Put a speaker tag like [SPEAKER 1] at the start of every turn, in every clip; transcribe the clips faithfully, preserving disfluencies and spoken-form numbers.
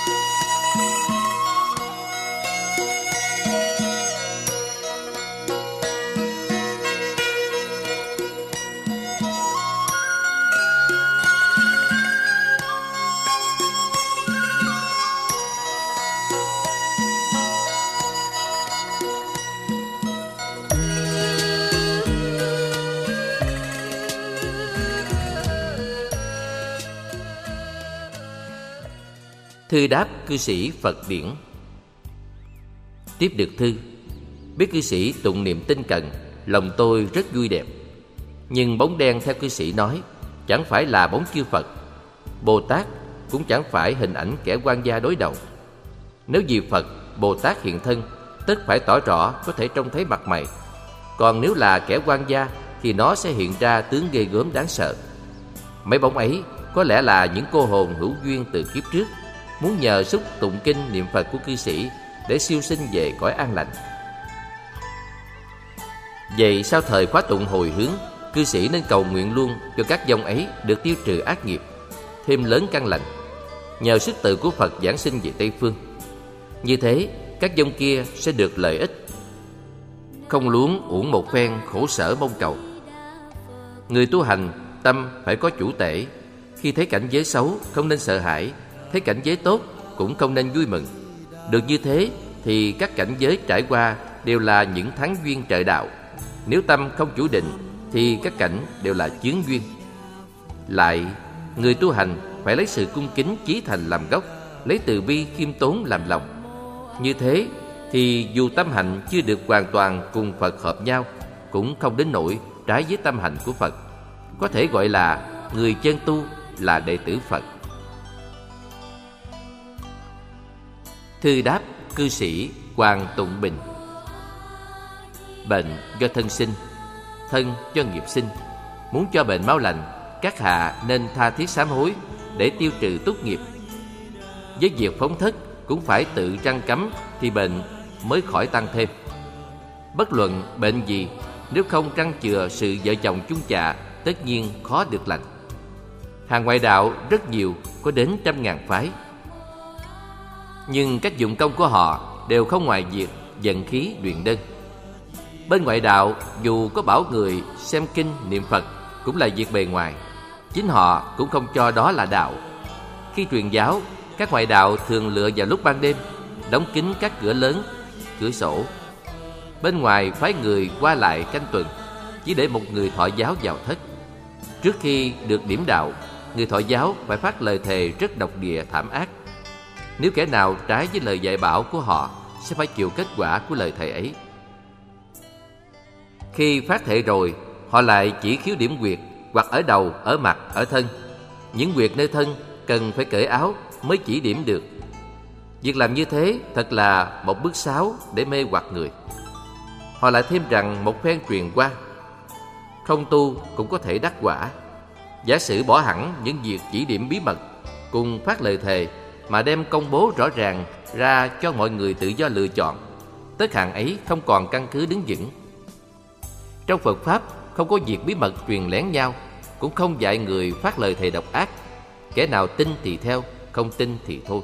[SPEAKER 1] Thư đáp cư sĩ Phật điển. Tiếp được thư, biết cư sĩ tụng niệm tinh cần, lòng tôi rất vui đẹp. Nhưng bóng đen theo cư sĩ nói chẳng phải là bóng chư Phật, Bồ Tát cũng chẳng phải hình ảnh kẻ quan gia đối đầu. Nếu vì Phật, Bồ Tát hiện thân, tất phải tỏ rõ có thể trông thấy mặt mày. Còn nếu là kẻ quan gia thì nó sẽ hiện ra tướng ghê gớm đáng sợ. Mấy bóng ấy có lẽ là những cô hồn hữu duyên từ kiếp trước, muốn nhờ sức tụng kinh niệm Phật của cư sĩ để siêu sinh về cõi an lành. Vậy sau thời khóa tụng hồi hướng, cư sĩ nên cầu nguyện luôn cho các vong ấy được tiêu trừ ác nghiệp, thêm lớn căn lành, nhờ sức tự của Phật giảng sinh về Tây Phương. Như thế, các vong kia sẽ được lợi ích, không luống uổng một phen khổ sở mong cầu. Người tu hành, tâm phải có chủ tể. Khi thấy cảnh giới xấu, không nên sợ hãi. Thấy cảnh giới tốt, cũng không nên vui mừng. Được như thế, thì các cảnh giới trải qua đều là những thắng duyên trợ đạo. Nếu tâm không chủ định, thì các cảnh đều là chướng duyên. Lại, người tu hành phải lấy sự cung kính chí thành làm gốc, lấy từ bi khiêm tốn làm lòng. Như thế, thì dù tâm hạnh chưa được hoàn toàn cùng Phật hợp nhau, cũng không đến nỗi trái với tâm hạnh của Phật. Có thể gọi là người chân tu, là đệ tử Phật. Thư đáp cư sĩ Hoàng Tụng Bình. Bệnh do thân sinh, thân do nghiệp sinh. Muốn cho bệnh mau lành, các hạ nên tha thiết sám hối để tiêu trừ túc nghiệp. Với việc phóng thất cũng phải tự trăng cấm thì bệnh mới khỏi tăng thêm. Bất luận bệnh gì, nếu không trăng chừa sự vợ chồng chung chạ, tất nhiên khó được lành. Hàng ngoại đạo rất nhiều, có đến trăm ngàn phái, nhưng cách dụng công của họ đều không ngoài việc vận khí luyện đơn. Bên ngoại đạo, dù có bảo người xem kinh niệm Phật cũng là việc bề ngoài, chính họ cũng không cho đó là đạo. Khi truyền giáo, các ngoại đạo thường lựa vào lúc ban đêm, đóng kín các cửa lớn, cửa sổ. Bên ngoài phái người qua lại canh tuần, chỉ để một người thọ giáo vào thất. Trước khi được điểm đạo, người thọ giáo phải phát lời thề rất độc địa thảm ác. Nếu kẻ nào trái với lời dạy bảo của họ, sẽ phải chịu kết quả của lời thề ấy. Khi phát thệ rồi, họ lại chỉ khiếu điểm huyệt, hoặc ở đầu, ở mặt, ở thân. Những huyệt nơi thân cần phải cởi áo mới chỉ điểm được. Việc làm như thế thật là một bước sáo để mê hoặc người. Họ lại thêm rằng một phen truyền qua, không tu cũng có thể đắc quả. Giả sử bỏ hẳn những việc chỉ điểm bí mật cùng phát lời thề, mà đem công bố rõ ràng ra cho mọi người tự do lựa chọn, tất hàng ấy không còn căn cứ đứng vững. Trong Phật Pháp không có việc bí mật truyền lén nhau, cũng không dạy người phát lời thề độc ác. Kẻ nào tin thì theo, không tin thì thôi.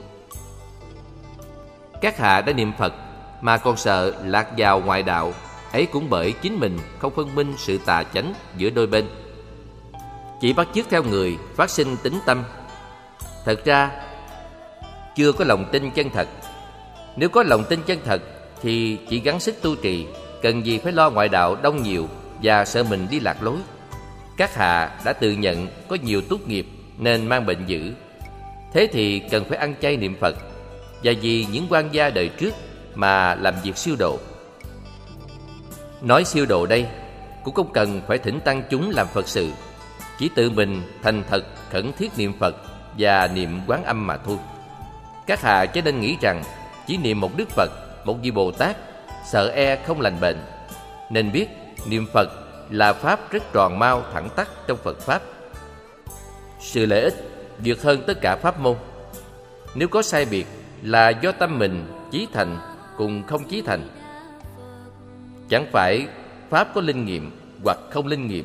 [SPEAKER 1] Các hạ đã niệm Phật mà còn sợ lạc vào ngoại đạo, ấy cũng bởi chính mình không phân minh sự tà chánh giữa đôi bên, chỉ bắt chước theo người phát sinh tính tâm. Thật ra chưa có lòng tin chân thật. Nếu có lòng tin chân thật thì chỉ gắng sức tu trì, cần gì phải lo ngoại đạo đông nhiều và sợ mình đi lạc lối. Các hạ đã tự nhận có nhiều túc nghiệp nên mang bệnh dữ, thế thì cần phải ăn chay niệm Phật, và vì những quan gia đời trước mà làm việc siêu độ. Nói siêu độ đây cũng không cần phải thỉnh tăng chúng làm Phật sự, chỉ tự mình thành thật khẩn thiết niệm Phật và niệm Quán Âm mà thôi. Các hạ chớ nên nghĩ rằng chỉ niệm một Đức Phật, một vị Bồ Tát, sợ e không lành bệnh. Nên biết niệm Phật là pháp rất tròn mau thẳng tắc trong Phật Pháp. Sự lợi ích vượt hơn tất cả pháp môn. Nếu có sai biệt là do tâm mình chí thành cùng không chí thành. Chẳng phải pháp có linh nghiệm hoặc không linh nghiệm.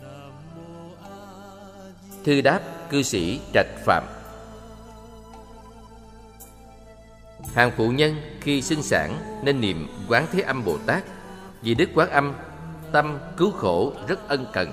[SPEAKER 1] Thư đáp cư sĩ Trạch Phạm. Hàng phụ nhân khi sinh sản nên niệm Quán Thế Âm Bồ Tát, vì Đức Quán Âm tâm cứu khổ rất ân cần.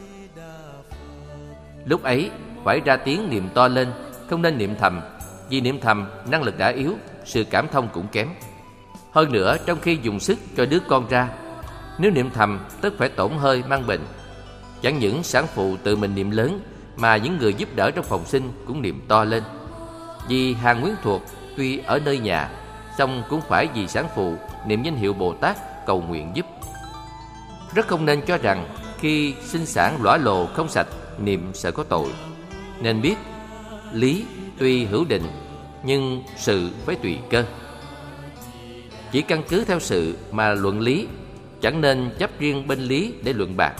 [SPEAKER 1] Lúc ấy phải ra tiếng niệm to lên, không nên niệm thầm, vì niệm thầm năng lực đã yếu, sự cảm thông cũng kém. Hơn nữa, trong khi dùng sức cho đứa con ra, nếu niệm thầm tất phải tổn hơi mang bệnh. Chẳng những sản phụ tự mình niệm lớn, mà những người giúp đỡ trong phòng sinh cũng niệm to lên. Vì Hàng Nguyễn Thuộc tuy ở nơi nhà, song cũng phải vì sản phụ niệm danh hiệu Bồ Tát cầu nguyện giúp. Rất không nên cho rằng khi sinh sản lõa lồ không sạch niệm sợ có tội. Nên biết lý tuy hữu định, nhưng sự phải tùy cơ. Chỉ căn cứ theo sự mà luận lý, chẳng nên chấp riêng bên lý để luận bạc.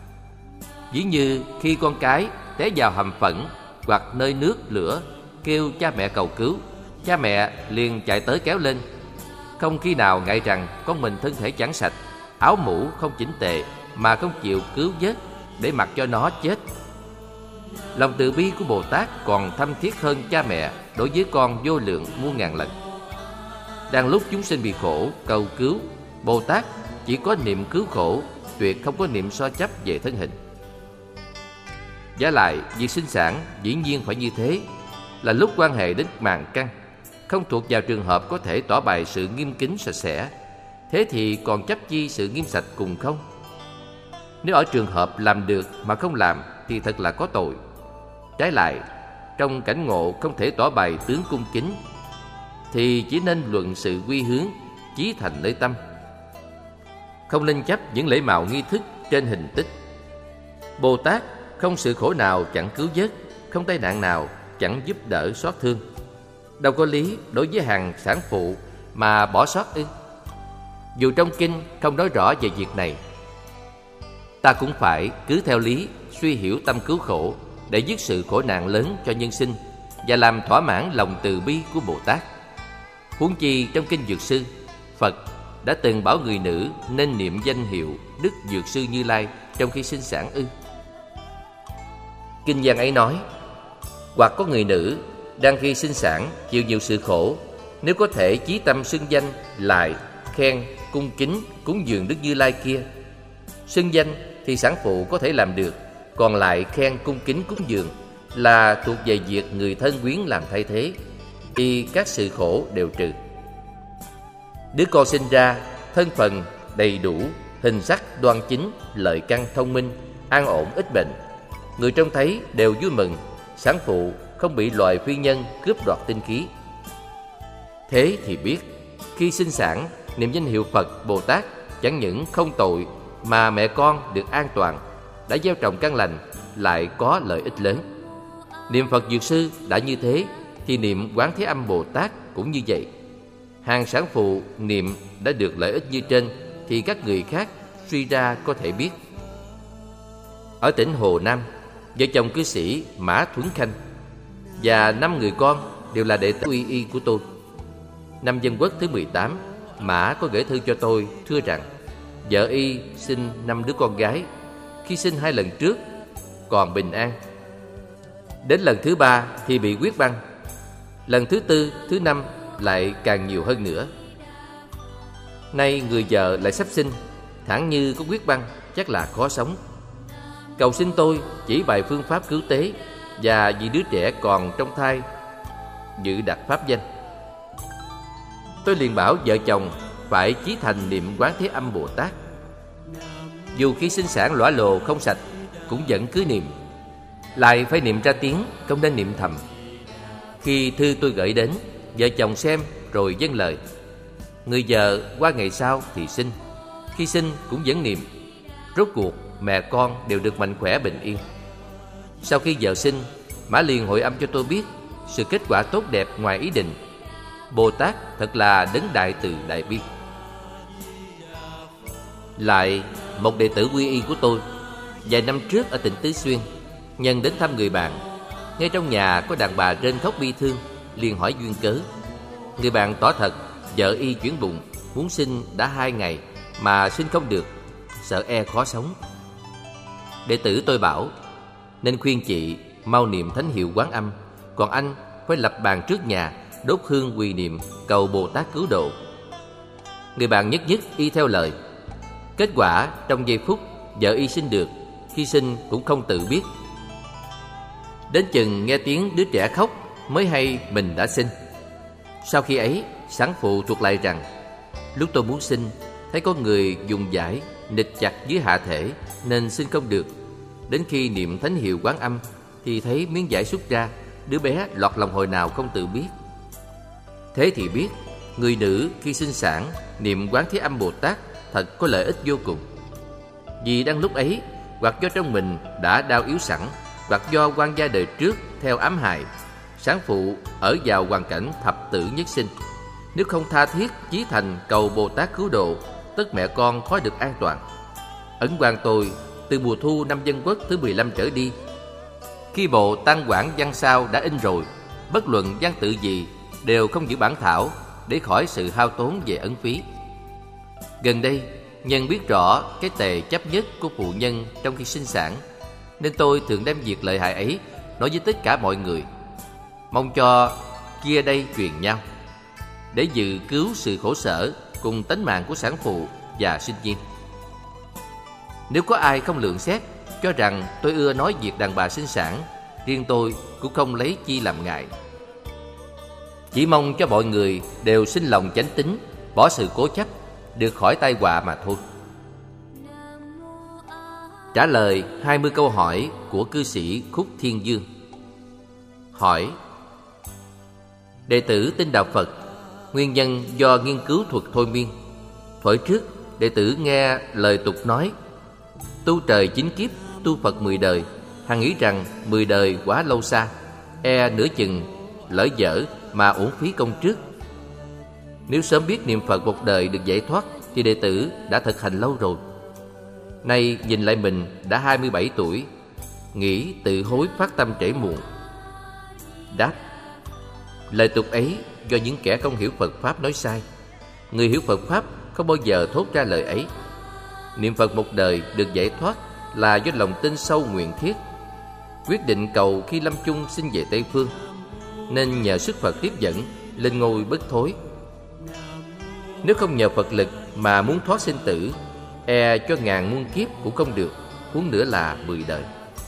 [SPEAKER 1] Ví như khi con cái té vào hầm phẫn hoặc nơi nước lửa, kêu cha mẹ cầu cứu, cha mẹ liền chạy tới kéo lên, không khi nào ngại rằng con mình thân thể chẳng sạch, áo mũ không chỉnh tề mà không chịu cứu vớt để mặc cho nó chết. Lòng từ bi của Bồ Tát còn thâm thiết hơn cha mẹ đối với con vô lượng muôn ngàn lần. Đang lúc chúng sinh bị khổ cầu cứu, Bồ Tát chỉ có niệm cứu khổ, tuyệt không có niệm so chấp về thân hình. Vả lại, việc sinh sản dĩ nhiên phải như thế, là lúc quan hệ đến màng căn, không thuộc vào trường hợp có thể tỏ bày sự nghiêm kính sạch sẽ. Thế thì còn chấp chi sự nghiêm sạch cùng không? Nếu ở trường hợp làm được mà không làm thì thật là có tội. Trái lại, trong cảnh ngộ không thể tỏ bày tướng cung kính, thì chỉ nên luận sự quy hướng, chí thành nơi tâm. Không nên chấp những lễ mạo nghi thức trên hình tích. Bồ Tát không sự khổ nào chẳng cứu vớt, không tai nạn nào chẳng giúp đỡ xót thương. Đâu có lý đối với hàng sản phụ mà bỏ sót ư? Dù trong kinh không nói rõ về việc này, ta cũng phải cứ theo lý suy hiểu tâm cứu khổ để dứt sự khổ nạn lớn cho nhân sinh và làm thỏa mãn lòng từ bi của Bồ Tát. Huống chi trong kinh Dược Sư, Phật đã từng bảo người nữ nên niệm danh hiệu Đức Dược Sư Như Lai trong khi sinh sản ư? Kinh văn ấy nói, hoặc có người nữ đang khi sinh sản chịu nhiều sự khổ, nếu có thể chí tâm xưng danh lại khen cung kính cúng dường Đức Như Lai kia. Xưng danh thì sản phụ có thể làm được, còn lại khen cung kính cúng dường là thuộc về việc người thân quyến làm thay thế, thì các sự khổ đều trừ. Đứa con sinh ra thân phần đầy đủ, hình sắc đoan chính, lợi căn thông minh, an ổn ít bệnh, người trông thấy đều vui mừng, sản phụ không bị loài phi nhân cướp đoạt tinh khí. Thế thì biết khi sinh sản niệm danh hiệu Phật Bồ Tát chẳng những không tội mà mẹ con được an toàn, đã gieo trồng căn lành, lại có lợi ích lớn. Niệm Phật Dược Sư đã như thế thì niệm Quán Thế Âm Bồ Tát cũng như vậy. Hàng sản phụ niệm đã được lợi ích như trên thì các người khác suy ra có thể biết. Ở tỉnh Hồ Nam, vợ chồng cư sĩ Mã Thuấn Khanh và năm người con đều là đệ tử quy y của tôi. Năm Dân Quốc thứ mười tám, Mã có gửi thư cho tôi thưa rằng vợ y sinh năm đứa con gái, khi sinh hai lần trước còn bình an, đến lần thứ ba thì bị huyết băng, lần thứ tư, thứ năm lại càng nhiều hơn nữa. Nay người vợ lại sắp sinh, thẳng như có huyết băng, chắc là khó sống. Cầu xin tôi chỉ bài phương pháp cứu tế, và vì đứa trẻ còn trong thai dự đặt pháp danh. Tôi liền bảo vợ chồng phải chí thành niệm Quán Thế Âm Bồ Tát. Dù khi sinh sản lõa lồ không sạch cũng vẫn cứ niệm, lại phải niệm ra tiếng, không nên niệm thầm. Khi thư tôi gửi đến, vợ chồng xem rồi dâng lời. Người vợ qua ngày sau thì sinh, khi sinh cũng vẫn niệm. Rốt cuộc mẹ con đều được mạnh khỏe bình yên. Sau khi vợ sinh, Mã liền hội âm cho tôi biết sự kết quả tốt đẹp ngoài ý định. Bồ Tát thật là đấng đại từ đại bi. Lại một đệ tử quy y của tôi vài năm trước ở tỉnh Tứ Xuyên, nhân đến thăm người bạn, ngay trong nhà có đàn bà rên khóc bi thương, liền hỏi duyên cớ. Người bạn tỏ thật vợ y chuyển bụng, muốn sinh đã hai ngày mà sinh không được, sợ e khó sống. Đệ tử tôi bảo nên khuyên chị mau niệm thánh hiệu Quán Âm, còn anh phải lập bàn trước nhà đốt hương quỳ niệm cầu Bồ Tát cứu độ. Người bạn nhất nhất y theo lời. Kết quả trong giây phút vợ y sinh được, khi sinh cũng không tự biết. Đến chừng nghe tiếng đứa trẻ khóc mới hay mình đã sinh. Sau khi ấy, sản phụ thuật lại rằng lúc tôi muốn sinh, thấy có người dùng vải nịt chặt dưới hạ thể nên sinh không được. Đến khi niệm thánh hiệu Quán Âm thì thấy miếng vải xuất ra, đứa bé lọt lòng hồi nào không tự biết. Thế thì biết người nữ khi sinh sản niệm Quán Thế Âm Bồ Tát thật có lợi ích vô cùng. Vì đang lúc ấy, hoặc do trong mình đã đau yếu sẵn, hoặc do quan gia đời trước theo ám hại, sản phụ ở vào hoàn cảnh thập tử nhất sinh. Nếu không tha thiết chí thành cầu Bồ Tát cứu độ, tất mẹ con khó được an toàn. Ấn quan tôi từ mùa thu năm Dân Quốc thứ mười lăm trở đi, khi bộ Tăng Quảng văn sao đã in rồi, bất luận văn tự gì đều không giữ bản thảo để khỏi sự hao tốn về ấn phí. Gần đây, nhân biết rõ cái tệ chấp nhất của phụ nhân trong khi sinh sản, nên tôi thường đem việc lợi hại ấy nói với tất cả mọi người, mong cho chia đây truyền nhau, để dự cứu sự khổ sở cùng tánh mạng của sản phụ và sinh viên. Nếu có ai không lượng xét, cho rằng tôi ưa nói việc đàn bà sinh sản, riêng tôi cũng không lấy chi làm ngại. Chỉ mong cho mọi người đều sinh lòng chánh tín, bỏ sự cố chấp, được khỏi tai họa mà thôi. Trả lời hai mươi câu hỏi của cư sĩ Khúc Thiên Dương. Hỏi: đệ tử tin đạo Phật, nguyên nhân do nghiên cứu thuật thôi miên. Thuở trước, đệ tử nghe lời tục nói tu trời chín kiếp, tu Phật mười đời, hằng nghĩ rằng mười đời quá lâu xa, e nửa chừng lỡ dở mà uổng phí công trước. Nếu sớm biết niệm Phật một đời được giải thoát thì đệ tử đã thực hành lâu rồi. Nay nhìn lại mình đã hai mươi bảy tuổi, nghĩ tự hối phát tâm trễ muộn. Đáp: lời tục ấy do những kẻ không hiểu Phật Pháp nói sai. Người hiểu Phật Pháp không bao giờ thốt ra lời ấy. Niệm Phật một đời được giải thoát là do lòng tin sâu nguyện thiết, quyết định cầu khi lâm chung xin về Tây Phương, nên nhờ sức Phật tiếp dẫn lên ngôi bất thối. Nếu không nhờ Phật lực mà muốn thoát sinh tử, e cho ngàn muôn kiếp cũng không được, huống nữa là mười đời.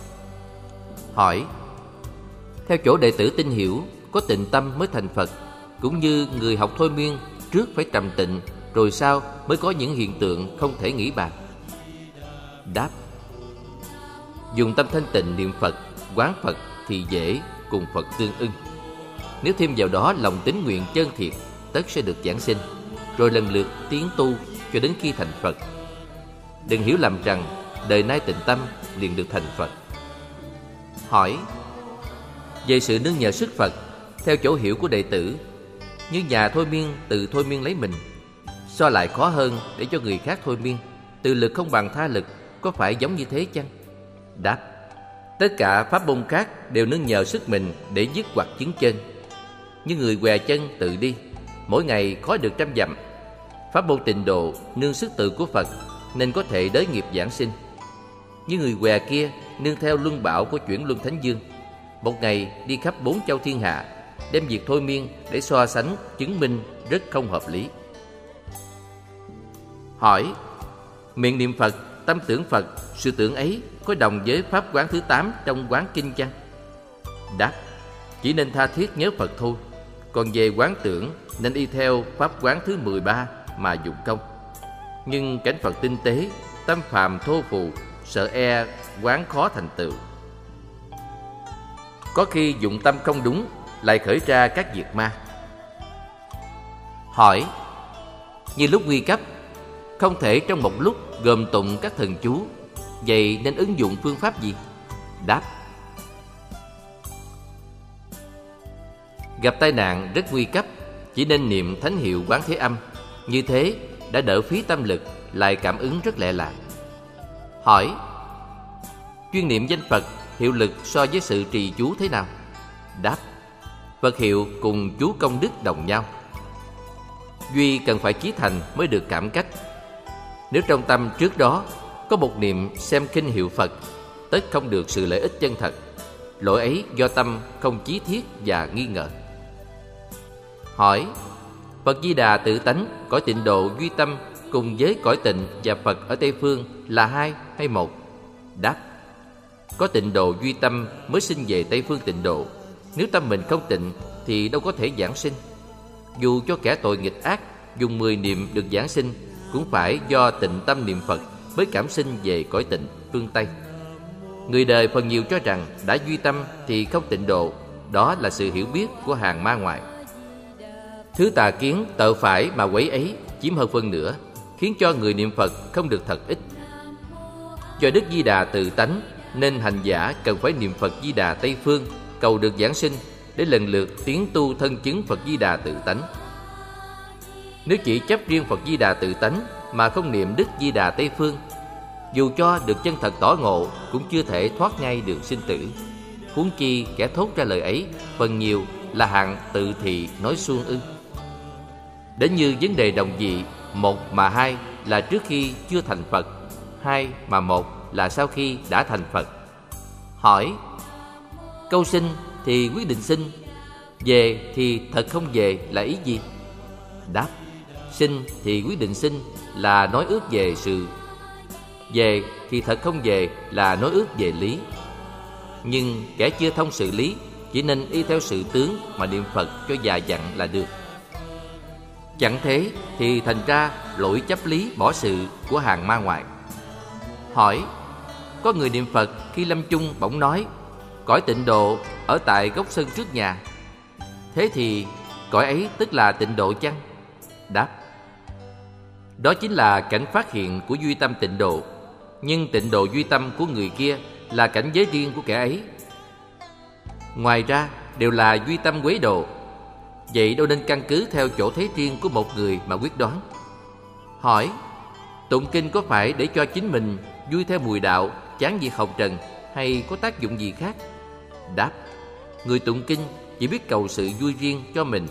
[SPEAKER 1] Hỏi: theo chỗ đệ tử tin hiểu, có tịnh tâm mới thành Phật, cũng như người học thôi miên trước phải trầm tịnh, rồi sau mới có những hiện tượng không thể nghĩ bàn. Đáp: dùng tâm thanh tịnh niệm Phật, quán Phật thì dễ cùng Phật tương ưng. Nếu thêm vào đó lòng tín nguyện chân thiệt, tất sẽ được giảng sinh, rồi lần lượt tiến tu cho đến khi thành Phật. Đừng hiểu lầm rằng đời nay tịnh tâm liền được thành Phật. Hỏi: về sự nương nhờ sức Phật, theo chỗ hiểu của đệ tử, như nhà thôi miên tự thôi miên lấy mình, so lại khó hơn để cho người khác thôi miên, từ lực không bằng tha lực, có phải giống như thế chăng? Đáp: tất cả pháp môn khác đều nương nhờ sức mình để dứt hoặc chứng chân. Như người què chân tự đi, mỗi ngày khó được trăm dặm. Pháp môn tịnh độ nương sức tự của Phật, nên có thể đới nghiệp giảng sinh. Như người què kia nương theo luân bảo của chuyển luân thánh dương, một ngày đi khắp bốn châu thiên hạ, đem việc thôi miên để so sánh chứng minh rất không hợp lý. Hỏi: miệng niệm Phật, tâm tưởng Phật, sự tưởng ấy có đồng với pháp quán thứ tám trong quán kinh chăng? Đáp: chỉ nên tha thiết nhớ Phật thôi. Còn về quán tưởng nên y theo pháp quán thứ mười ba mà dụng công. Nhưng cảnh Phật tinh tế, tâm phàm thô phù, sợ e quán khó thành tựu. Có khi dụng tâm không đúng, lại khởi ra các việc ma. Hỏi: như lúc nguy cấp, không thể trong một lúc gồm tụng các thần chú, vậy nên ứng dụng phương pháp gì? Đáp: gặp tai nạn rất nguy cấp, chỉ nên niệm thánh hiệu Quán Thế Âm. Như thế đã đỡ phí tâm lực, lại cảm ứng rất lẹ lạc. Hỏi: chuyên niệm danh Phật, hiệu lực so với sự trì chú thế nào? Đáp: Phật hiệu cùng chú công đức đồng nhau. Duy cần phải chí thành mới được cảm cách. Nếu trong tâm trước đó có một niệm xem kinh hiệu Phật, tất không được sự lợi ích chân thật. Lỗi ấy do tâm không chí thiết và nghi ngờ. Hỏi: Phật Di Đà tự tánh, cõi tịnh độ duy tâm cùng với cõi tịnh và Phật ở Tây Phương là hai hay một? Đáp: Có tịnh độ duy tâm mới sinh về Tây Phương tịnh độ. Nếu tâm mình không tịnh thì đâu có thể giảng sinh. Dù cho kẻ tội nghịch ác dùng mười niệm được giảng sinh, cũng phải do tịnh tâm niệm Phật mới cảm sinh về cõi tịnh phương Tây. Người đời phần nhiều cho rằng đã duy tâm thì không tịnh độ. Đó là sự hiểu biết của hàng ma ngoại. Thứ tà kiến tợ phải mà quấy ấy chiếm hơn phân nửa, khiến cho người niệm Phật không được thật ít. Do Đức Di Đà tự tánh nên hành giả cần phải niệm Phật Di Đà Tây Phương cầu được giảng sinh, để lần lượt tiến tu thân chứng Phật Di Đà tự tánh. Nếu chỉ chấp riêng Phật Di Đà tự tánh mà không niệm Đức Di Đà Tây Phương, dù cho được chân thật tỏ ngộ cũng chưa thể thoát ngay đường sinh tử. Huống chi kẻ thốt ra lời ấy phần nhiều là hạng tự thị nói suông ư? Đến như vấn đề đồng vị, một mà hai là trước khi chưa thành Phật, hai mà một là sau khi đã thành Phật. Hỏi: Câu sinh thì quyết định sinh, về thì thật không về là ý gì? Đáp: Sinh thì quyết định sinh là nói ước về sự, về thì thật không về là nói ước về lý. Nhưng kẻ chưa thông sự lý chỉ nên y theo sự tướng mà niệm Phật cho già dặn là được. Chẳng thế thì thành ra lỗi chấp lý bỏ sự của hàng ma ngoại. Hỏi: Có người niệm Phật khi lâm chung bỗng nói: Cõi tịnh độ ở tại gốc sân trước nhà. Thế thì cõi ấy tức là tịnh độ chăng? Đáp: Đó chính là cảnh phát hiện của duy tâm tịnh độ. Nhưng tịnh độ duy tâm của người kia là cảnh giới riêng của kẻ ấy. Ngoài ra đều là duy tâm quế độ. Vậy đâu nên căn cứ theo chỗ thấy riêng của một người mà quyết đoán. Hỏi: Tụng kinh có phải để cho chính mình vui theo mùi đạo, chán việc hồng trần, hay có tác dụng gì khác? Đáp: Người tụng kinh chỉ biết cầu sự vui riêng cho mình.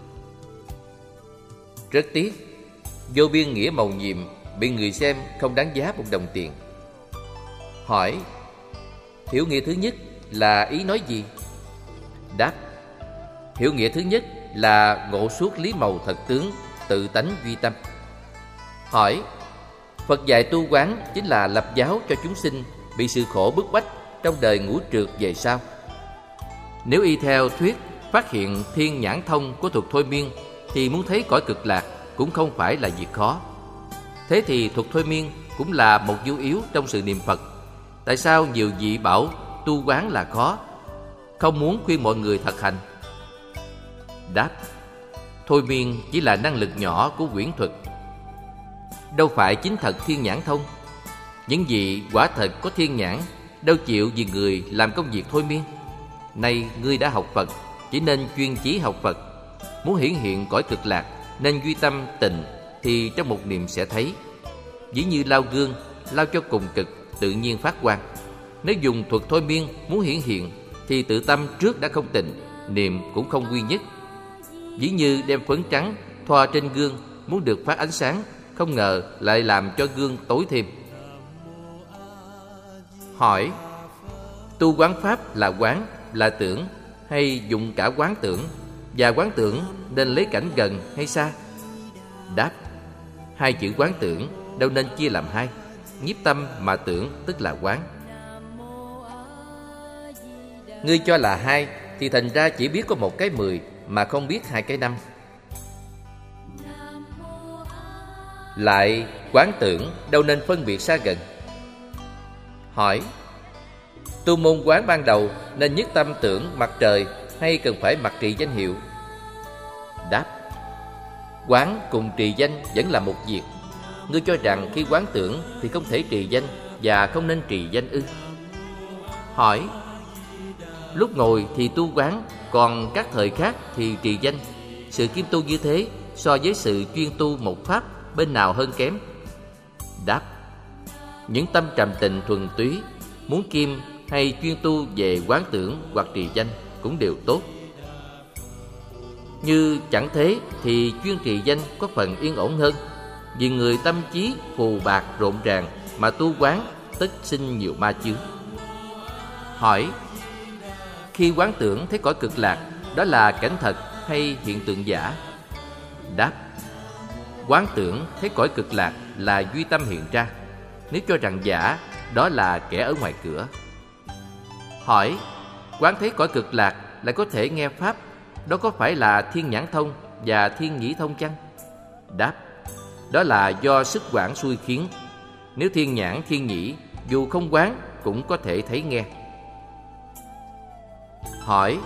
[SPEAKER 1] Rất tiếc, vô biên nghĩa mầu nhiệm bị người xem không đáng giá một đồng tiền. Hỏi: Hiểu nghĩa thứ nhất là ý nói gì? Đáp: Hiểu nghĩa thứ nhất là ngộ suốt lý màu thật tướng, tự tánh duy tâm. Hỏi: Phật dạy tu quán chính là lập giáo cho chúng sinh bị sự khổ bức bách trong đời ngũ trượt về sau. Nếu y theo thuyết phát hiện thiên nhãn thông của thuật thôi miên thì muốn thấy cõi cực lạc cũng không phải là việc khó. Thế thì thuật thôi miên cũng là một nhu yếu trong sự niệm Phật. Tại sao nhiều vị bảo tu quán là khó, không muốn khuyên mọi người thực hành? Đáp: Thôi miên chỉ là năng lực nhỏ của quyển thuật, đâu phải chính thật thiên nhãn thông. Những vị quả thật có thiên nhãn đâu chịu vì người làm công việc thôi miên. Nay ngươi đã học Phật, chỉ nên chuyên chí học Phật. Muốn hiển hiện cõi cực lạc nên duy tâm tịnh, thì trong một niệm sẽ thấy. Dĩ như lao gương, lao cho cùng cực, tự nhiên phát quang. Nếu dùng thuật thôi miên muốn hiển hiện thì tự tâm trước đã không tịnh, niệm cũng không quy nhất. Dĩ như đem phấn trắng thoa trên gương muốn được phát ánh sáng, không ngờ lại làm cho gương tối thêm. Hỏi: Tu quán pháp là quán, là tưởng, hay dùng cả quán tưởng? Và quán tưởng nên lấy cảnh gần hay xa? Đáp: Hai chữ quán tưởng đâu nên chia làm hai. Nhiếp tâm mà tưởng tức là quán. Ngươi cho là hai thì thành ra chỉ biết có một cái mười mà không biết hai cái năm. Lại quán tưởng đâu nên phân biệt xa gần. Hỏi: Tu môn quán ban đầu nên nhất tâm tưởng mặt trời, hay cần phải mặc trì danh hiệu? Đáp: Quán cùng trì danh vẫn là một việc. Ngươi cho rằng khi quán tưởng thì không thể trì danh và không nên trì danh ư? Hỏi: Lúc ngồi thì tu quán, còn các thời khác thì trì danh. Sự kiêm tu như thế so với sự chuyên tu một pháp, bên nào hơn kém? Đáp: Những tâm trầm tịnh thuần túy, muốn kiêm hay chuyên tu về quán tưởng hoặc trì danh cũng đều tốt. Như chẳng thế thì chuyên trì danh có phần yên ổn hơn. Vì người tâm trí phù bạc rộn ràng mà tu quán tất sinh nhiều ma chướng. Hỏi: Khi quán tưởng thấy cõi cực lạc, đó là cảnh thật hay hiện tượng giả? Đáp: quán tưởng thấy cõi cực lạc là duy tâm hiện ra. Nếu cho rằng giả, đó là kẻ ở ngoài cửa. Hỏi: quán thấy cõi cực lạc lại có thể nghe pháp, đó có phải là thiên nhãn thông và thiên nhĩ thông chăng? Đáp: đó là do sức quán xui khiến. Nếu thiên nhãn thiên nhĩ dù không quán cũng có thể thấy nghe. Hỏi: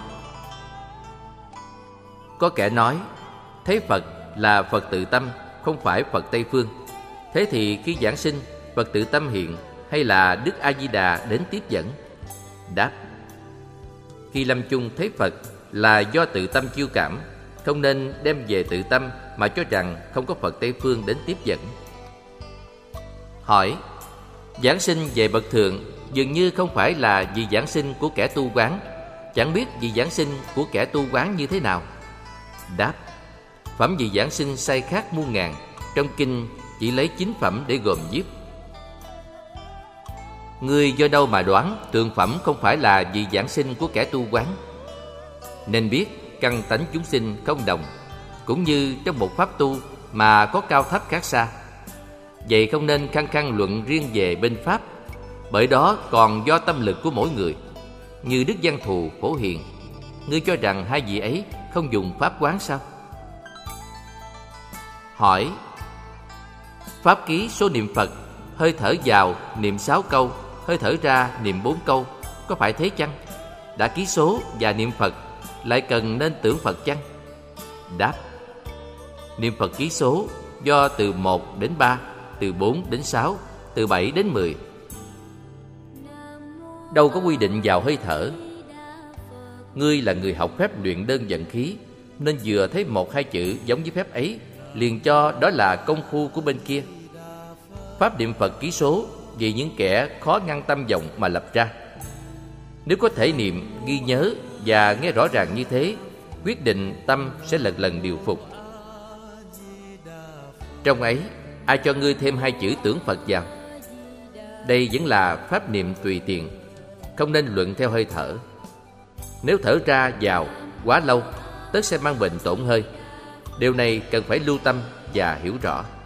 [SPEAKER 1] có kẻ nói thấy Phật là Phật tự tâm, không phải Phật Tây Phương. Thế thì khi giảng sinh, Phật tự tâm hiện hay là Đức A Di Đà đến tiếp dẫn? Đáp: khi lâm chung thấy Phật là do tự tâm chiêu cảm, không nên đem về tự tâm mà cho rằng không có Phật Tây Phương đến tiếp dẫn. Hỏi: giảng sinh về bậc thượng dường như không phải là vì giảng sinh của kẻ tu quán, chẳng biết vì giảng sinh của kẻ tu quán như thế nào? Đáp: phẩm vì giảng sinh sai khác muôn ngàn, trong kinh chỉ lấy chín phẩm để gồm nhiếp. Ngươi do đâu mà đoán tượng phẩm không phải là vì giảng sinh của kẻ tu quán? Nên biết căn tánh chúng sinh không đồng, cũng như trong một pháp tu mà có cao thấp khác xa. Vậy không nên khăng khăng luận riêng về bên pháp, bởi đó còn do tâm lực của mỗi người. Như Đức Văn Thù, Phổ Hiền, ngươi cho rằng hai vị ấy không dùng pháp quán sao? Hỏi: pháp ký số niệm Phật, hơi thở vào niệm sáu câu, hơi thở ra niệm bốn câu, có phải thế chăng? Đã ký số và niệm Phật lại cần nên tưởng Phật chăng? Đáp: niệm Phật ký số do từ một đến ba, từ bốn đến sáu, từ bảy đến mười. Đâu có quy định vào hơi thở. Ngươi là người học phép luyện đơn vận khí, nên vừa thấy một hai chữ giống với phép ấy liền cho đó là công phu của bên kia. Pháp niệm Phật ký số vì những kẻ khó ngăn tâm vọng mà lập ra. Nếu có thể niệm, ghi nhớ và nghe rõ ràng như thế, quyết định tâm sẽ lần lần điều phục. Trong ấy, ai cho ngươi thêm hai chữ tưởng Phật vào? Đây vẫn là pháp niệm tùy tiện, không nên luận theo hơi thở. Nếu thở ra vào quá lâu, tất sẽ mang bệnh tổn hơi. Điều này cần phải lưu tâm và hiểu rõ.